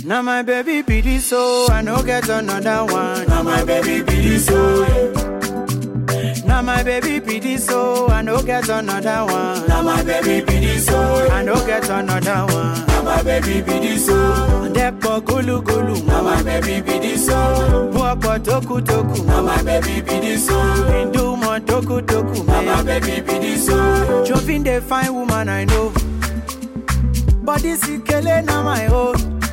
Now my baby be this so I no get another one. Now my baby be this so. Now my baby be this so I no get another one. Now my baby be this so. I no get another one. Now my baby be this so. Depo gulu gulu. Now my baby be this so. Wako toku toku. Now my baby be this so. Indu mo toku toku. Now my baby be this so. Jovin the fine woman I know. But this is Kele na my own.